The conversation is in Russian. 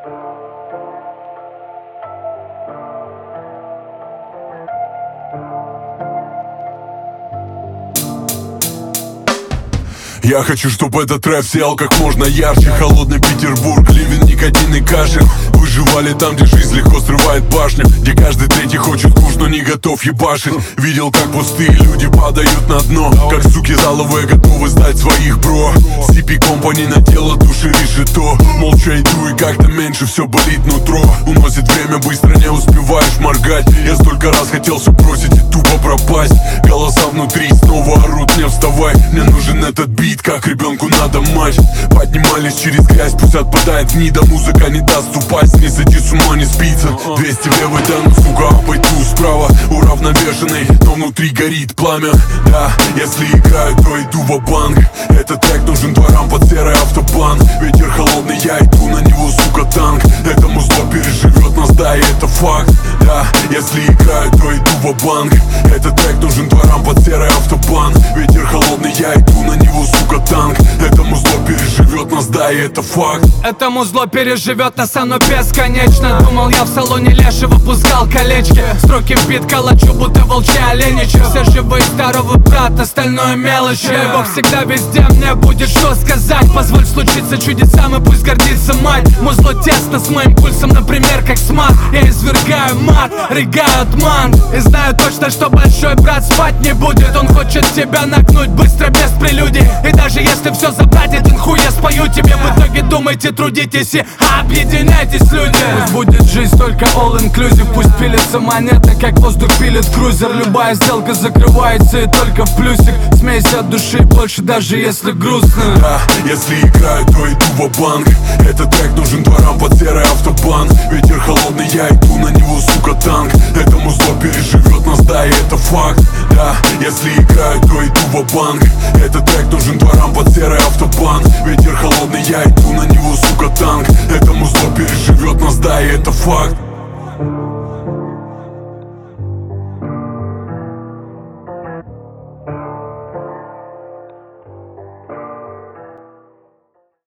Я хочу, чтобы этот рэп сиял как можно ярче. Холодный Петербург, ливень, никотин и кашель. Выживали там, где жизнь легко срывает башню, где каждый третий хочет куш, но не готов ебашить. Видел, как пустые люди падают на дно, как суки заловые готовы сдать своих бро. CP Company на тело души решето. Молча иду и как-то меньше все болит нутро. Уносит время, быстро не успеваешь моргать. Я столько раз хотел все бросить и тупо пропасть. Голоса внутри снова орут: не вставай, мне нужен этот бит, как ребенку надо мать. Поднимались через грязь, пусть отпадает гнида. Музыка не даст упасть, не сойти с ума, не спится. 200 в левый, да ну сука, пойду справа. Уравновешенный, но внутри горит пламя. Да, если играю, то иду ва-банк. Этот трек нужен дворам под серый автобан. Ветер холодный, я иду на него, сука, танк. Это музло переживет нас, да, и это факт. Да, если играю, то иду ва-банк. Этот трек нужен дворам под серый автобан. Ветер холодный, я иду на него, сука, танк. Это музло переживет нас, да, и это факт. Это музло переживет нас, оно бесконечно. Думал, я в салоне лешего пускал колечки. Строки в бит калачу, будто волчьи оленичи. Все живы и здоровы, брат, остальное мелочи. Бог всегда везде, мне будет что сказать. Позволь случиться чудесам и пусть гордится мать. Музло тесно с моим пульсом, например, как смарт. Я извергаю мат, рыгаю от мант. И знаю точно, что большой брат спать не будет. Он хочет тебя нагнуть быстро, без прелюдий. И даже если все забрать, один хуй я спою тебе. В итоге думайте, трудитесь и объединяйтесь, люди. Пусть будет жизнь только all inclusive. Пусть пилится монета, как воздух пилит крузер. Любая сделка закрывается и только в плюсик. Смейся от души больше, даже если грустно. Да, если играю, то иду ва-банк. Этот трек нужен дворам под серый автобан. Ветер холодный, я иду на него, сука, танк. Это музло переживет нас, да, и это факт. Да, если играю, то иду ва-банк. Этот трек нужен дворам под серый автобан. Ветер холодный, я иду на него, сука, танк. Это музло переживет нас, да, и это факт.